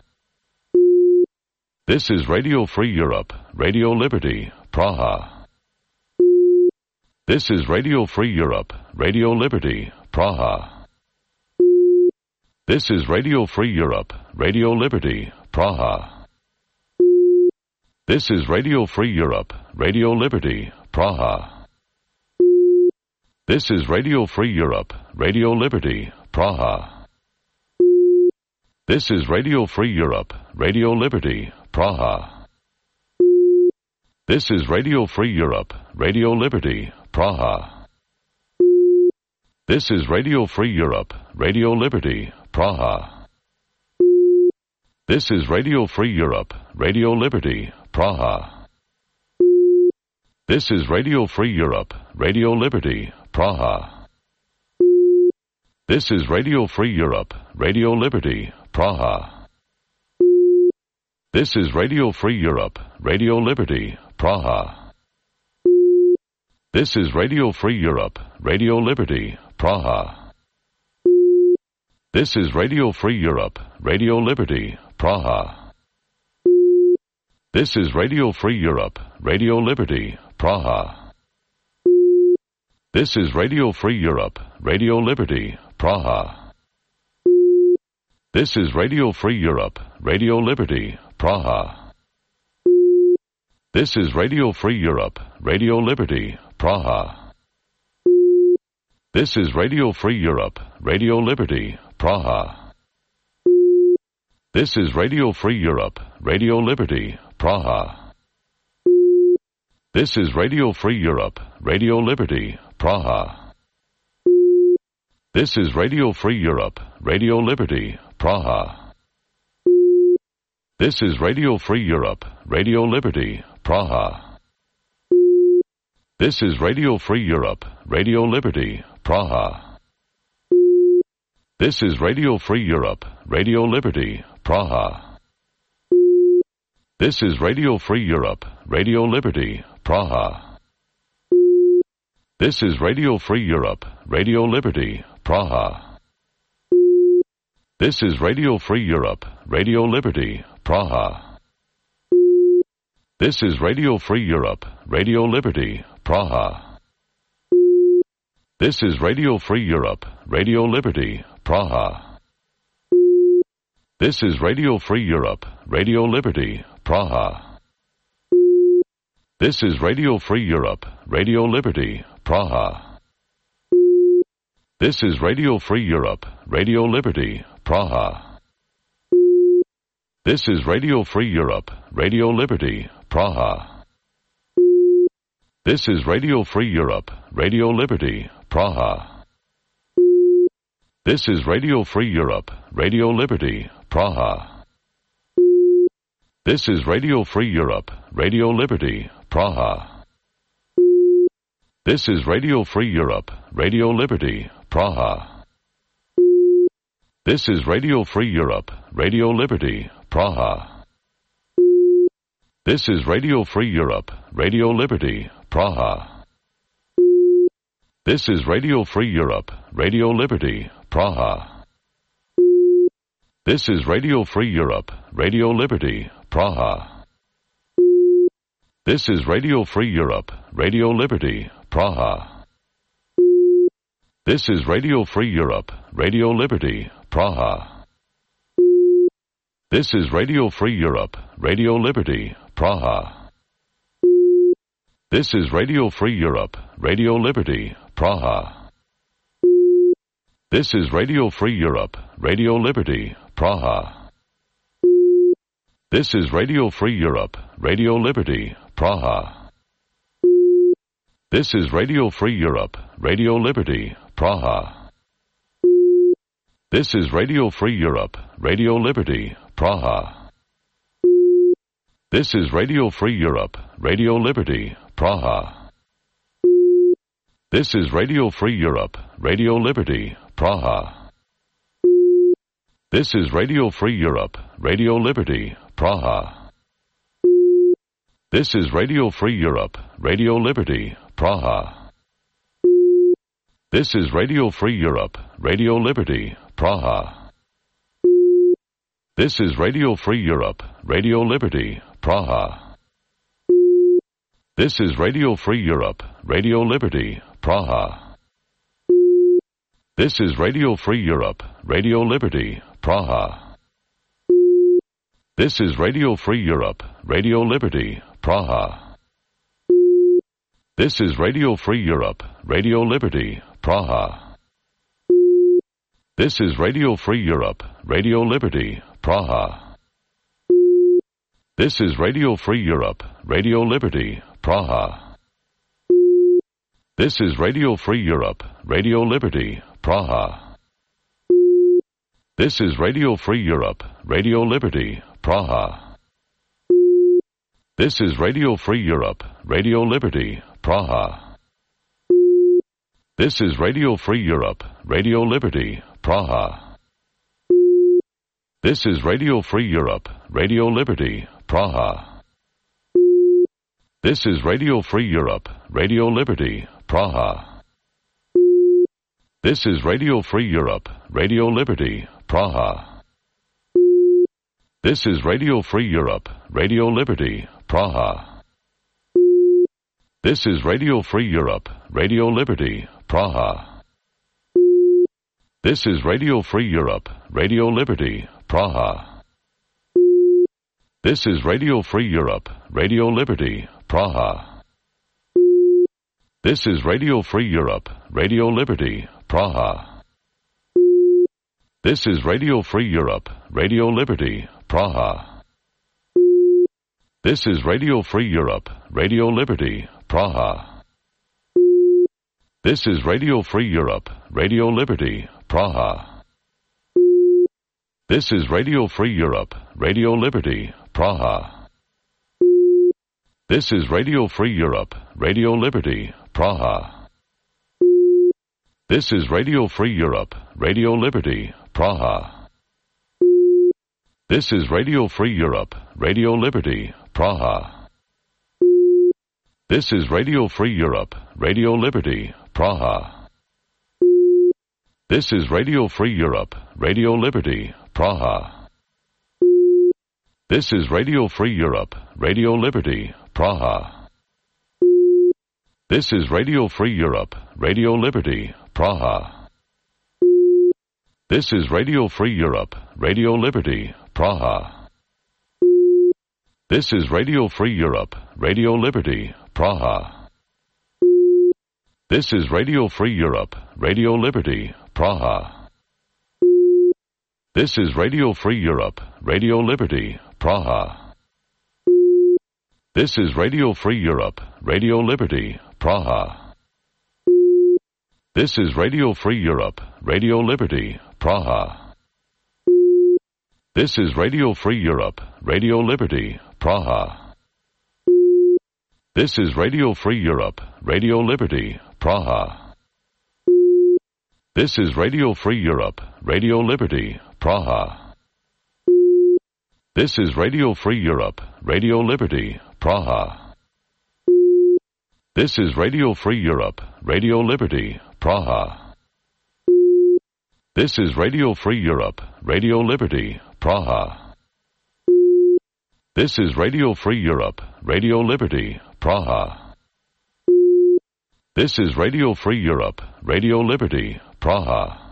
This is Radio Free Europe, Radio Liberty, Praha. This is Radio Free Europe, Radio Liberty, Praha. This is Radio Free Europe, Radio Liberty, Praha. This is Radio Free Europe, Radio Liberty, Praha. This is Radio Free Europe, Radio Liberty, Praha. This is Radio Free Europe, Radio Liberty, Praha. This is Radio Free Europe, Radio Liberty, Praha. This is Radio Free Europe, Radio Liberty, Praha. This is Radio Free Europe, Radio Liberty, Praha. This is Radio Free Europe, Radio Liberty, Praha. This is Radio Free Europe, Radio Liberty, Praha. This is Radio Free Europe, Radio Liberty, Praha. This is Radio Free Europe, Radio Liberty, Praha. This is Radio Free Europe, Radio Liberty, Praha. This is Radio Free Europe, Radio Liberty, Praha. This is Radio Free Europe, Radio Liberty, Praha. This is Radio Free Europe, Radio Liberty, Praha. This is Radio Free Europe, Radio Liberty, Praha. This is Radio Free Europe, Radio Liberty, Praha. This is Radio Free Europe, Radio Liberty, Praha. This is Radio Free Europe, Radio Liberty, Praha. This is Radio Free Europe, Radio Liberty, Praha. This is Radio Free Europe, Radio Liberty, Praha. This is Radio Free Europe, Radio Liberty, Praha. This is Radio Free Europe, Radio Liberty, Praha. This is Radio Free Europe, Radio Liberty, Praha. This is Radio Free Europe, Radio Liberty, Praha. This is Radio Free Europe, Radio Liberty, Praha. This is Radio Free Europe, Radio Liberty, Praha. This is Radio Free Europe, Radio Liberty, Praha. This is Radio Free Europe, Radio Liberty, Praha. This is Radio Free Europe, Radio Liberty, Praha. This is Radio Free Europe, Radio Liberty, Praha. This is Radio Free Europe, Radio Liberty, Praha. This is Radio Free Europe, Radio Liberty, Praha. This is Radio Free Europe, Radio Liberty, Praha. This is Radio Free Europe, Radio Liberty, Praha. This is Radio Free Europe, Radio Liberty, Praha. This is Radio Free Europe, Radio Liberty, Praha. This is Radio Free Europe, Radio Liberty, Praha. This is Radio Free Europe, Radio Liberty, Praha. This is Radio Free Europe, Radio Liberty, Praha. This is Radio Free Europe, Radio Liberty, Praha. This is Radio Free Europe, Radio Liberty, Praha. This is Radio Free Europe, Radio Liberty, Praha. This is Radio Free Europe, Radio Liberty, Praha. This is Radio Free Europe, Radio Liberty, Praha. This is Radio Free Europe, Radio Liberty, Praha. This is Radio Free Europe, Radio Liberty, Praha. This is Radio Free Europe, Radio Liberty, Praha. This is Radio Free Europe, Radio Liberty, Praha. This is Radio Free Europe, Radio Liberty, Praha. This is Radio Free Europe, Radio Liberty, Praha. This is Radio Free Europe, Radio Liberty, Praha. This is Radio Free Europe, Radio Liberty, Praha. This is Radio Free Europe, Radio Liberty, Praha. This is Radio Free Europe, Radio Liberty, Praha. This is Radio Free Europe, Radio Liberty, Praha. This is Radio Free Europe, Radio Liberty, Praha. This is Radio Free Europe, Radio Liberty, Praha. This is Radio Free Europe, Radio Liberty, Praha. This is Radio Free Europe, Radio Liberty, Praha. This is Radio Free Europe, Radio Liberty, Praha. This is Radio Free Europe, Radio Liberty, Praha. This is Radio Free Europe, Radio Liberty, Praha. This is Radio Free Europe, Radio Liberty, Praha. This is Radio Free Europe, Radio Liberty, Praha. This is Radio Free Europe, Radio Liberty, Praha. This is Radio Free Europe, Radio Liberty, Praha. This is Radio Free Europe, Radio Liberty, Praha. This is Radio Free Europe, Radio Liberty, Praha. This is Radio Free Europe, Radio Liberty, Praha. This is Radio Free Europe, Radio Liberty, Praha. This is Radio Free Europe, Radio Liberty, Praha. This is Radio Free Europe, Radio Liberty, Praha. This is Radio Free Europe, Radio Liberty, Praha. This is Radio Free Europe, Radio Liberty, Praha. This is Radio Free Europe, Radio Liberty, Praha. This is Radio Free Europe, Radio Liberty, Praha. This is Radio Free Europe, Radio Liberty, Praha. This is Radio Free Europe, Radio Liberty, Praha. This is Radio Free Europe, Radio Liberty, Praha. This is Radio Free Europe, Radio Liberty, Praha. This is Radio Free Europe, Radio Liberty, Praha. This is Radio Free Europe, Radio Liberty, Praha. This is Radio Free Europe, Radio Liberty, Praha. This is Radio Free Europe, Radio Liberty, Praha. This is Radio Free Europe, Radio Liberty, Praha. This is Radio Free Europe, Radio Liberty, Praha. This is Radio Free Europe, Radio Liberty, Praha. This is Radio Free Europe, Radio Liberty, Praha. This is Radio Free Europe, Radio Liberty, Praha. This is Radio Free Europe, Radio Liberty, Praha. This is Radio Free Europe, Radio Liberty, Praha. This is Radio Free Europe, Radio Liberty, Praha. This is Radio Free Europe, Radio Liberty, Praha. This is Radio Free Europe, Radio Liberty, Praha. This is Radio Free Europe, Radio Liberty, Praha. This is Radio Free Europe, Radio Liberty, Praha.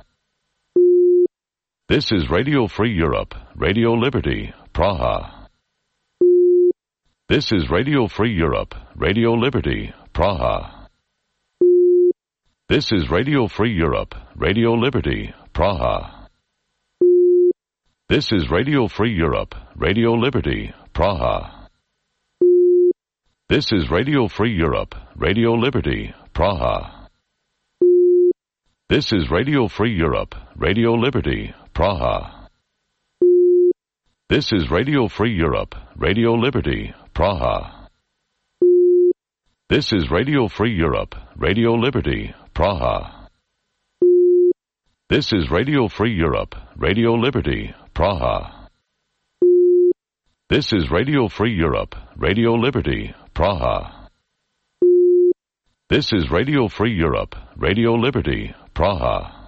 This is Radio Free Europe, Radio Liberty, Praha. This is Radio Free Europe, Radio Liberty, Praha. This is Radio Free Europe, Radio Liberty, Praha. This is Radio Free Europe, Radio Liberty, Praha. This is Radio Free Europe, Radio Liberty, Praha. This is Radio Free Europe, Radio Liberty, Praha. This is Radio Free Europe, Radio Liberty, Praha. This is Radio Free Europe, Radio Liberty, Praha. This is Radio Free Europe, Radio Liberty, Praha. This is Radio Free Europe, Radio Liberty, Praha. This is Radio Free Europe, Radio Liberty, Praha.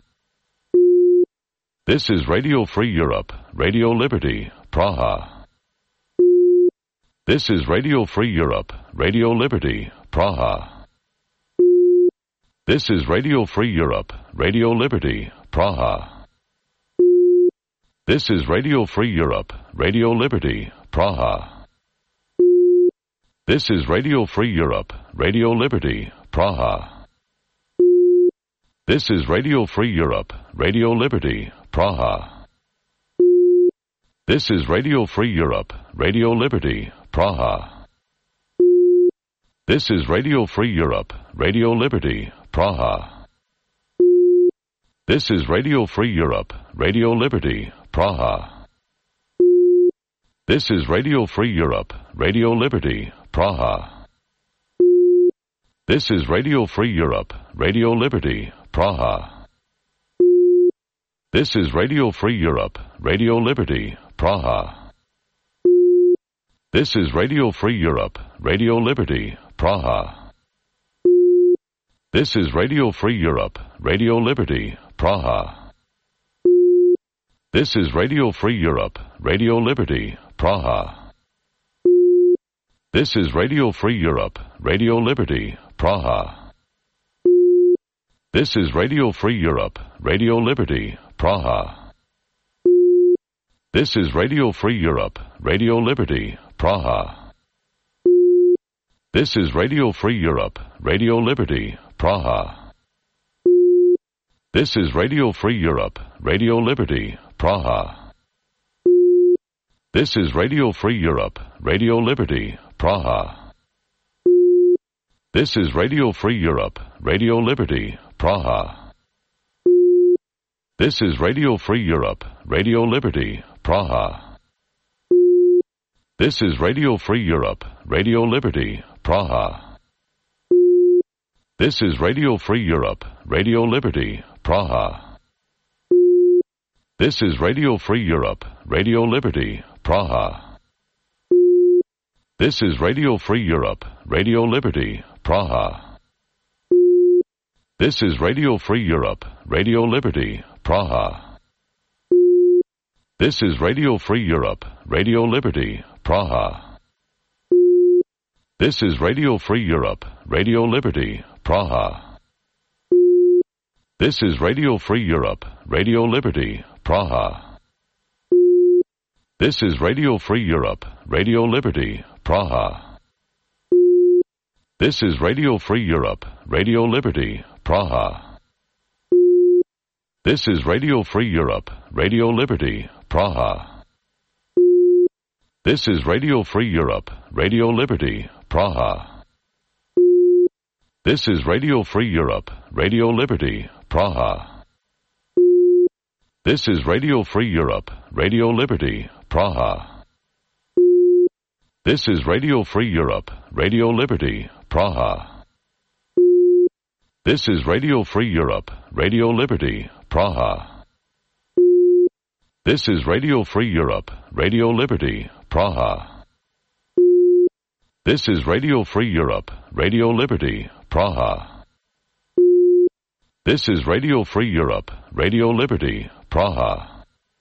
This is Radio Free Europe, Radio Liberty, Praha. This is Radio Free Europe, Radio Liberty, Praha. This is Radio Free Europe, Radio Liberty, Praha. This is Radio Free Europe, Radio Liberty, Praha. This is Radio Free Europe, Radio Liberty, Praha. This is Radio Free Europe, Radio Liberty, Praha. This is Radio Free Europe, Radio Liberty, Praha. This is Radio Free Europe, Radio Liberty, Praha. This is Radio Free Europe, Radio Liberty, Praha. This is Radio Free Europe, Radio Liberty, Praha. This is Radio Free Europe, Radio Liberty, Praha. This is Radio Free Europe, Radio Liberty, Praha. This is Radio Free Europe, Radio Liberty, Praha. This is Radio Free Europe, Radio Liberty, Praha. This is Radio Free Europe, Radio Liberty, Praha. This is Radio Free Europe, Radio Liberty, Praha. This is Radio Free Europe, Radio Liberty, Praha. This is Radio Free Europe, Radio Liberty, Praha. This is Radio Free Europe, Radio Liberty, Praha. This is Radio Free Europe, Radio Liberty, Praha. This is Radio Free Europe, Radio Liberty, Praha. This is Radio Free Europe, Radio Liberty, Praha. This is Radio Free Europe, Radio Liberty, Praha. This is Radio Free Europe, Radio Liberty, Praha. This is Radio Free Europe, Radio Liberty, Praha. This is Radio Free Europe, Radio Liberty, Praha. This is Radio Free Europe, Radio Liberty, Praha. This is Radio Free Europe, Radio Liberty, Praha. This is Radio Free Europe, Radio Liberty, Praha. This is Radio Free Europe, Radio Liberty, Praha. This is Radio Free Europe, Radio Liberty, Praha. This is Radio Free Europe, Radio Liberty, Praha. This is Radio Free Europe, Radio Liberty, Praha. This is Radio Free Europe, Radio Liberty, Praha. This is Radio Free Europe, Radio Liberty, Praha. This is Radio Free Europe, Radio Liberty, Praha. This is Radio Free Europe, Radio Liberty, Praha. This is Radio Free Europe, Radio Liberty, Praha. This is Radio Free Europe, Radio Liberty, Praha. This is Radio Free Europe, Radio Liberty, Praha. This is Radio Free Europe, Radio Liberty, Praha. This is Radio Free Europe, Radio Liberty, Praha.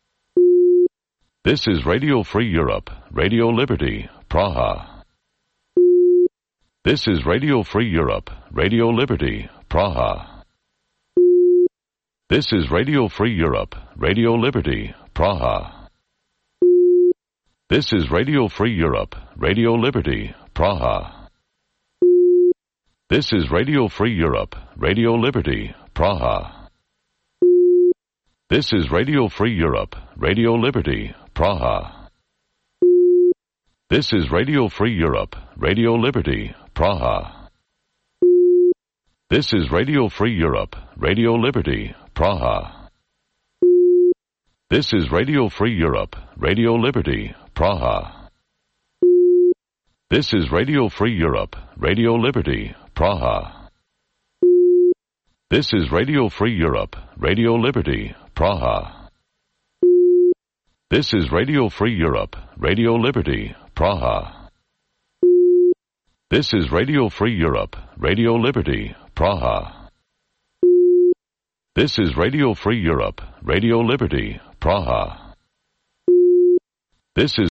This is Radio Free Europe, Radio Liberty, Praha. This is Radio Free Europe, Radio Liberty, Praha. This is Radio Free Europe, Radio Liberty, Praha. This is Radio Free Europe, Radio Liberty, Praha. This is Radio Free Europe, Radio Liberty, Praha. This is Radio Free Europe, Radio Liberty, Praha. This is Radio Free Europe, Radio Liberty, Praha. This is Radio Free Europe, Radio Liberty, Praha. This is Radio Free Europe, Radio Liberty, Praha. This is Radio Free Europe, Radio Liberty, Praha. This is Radio Free Europe, Radio Liberty, Praha. This is Radio Free Europe, Radio Liberty, Praha. This is Radio Free Europe, Radio Liberty, Praha. This is Radio Free Europe, Radio Liberty, Praha. This is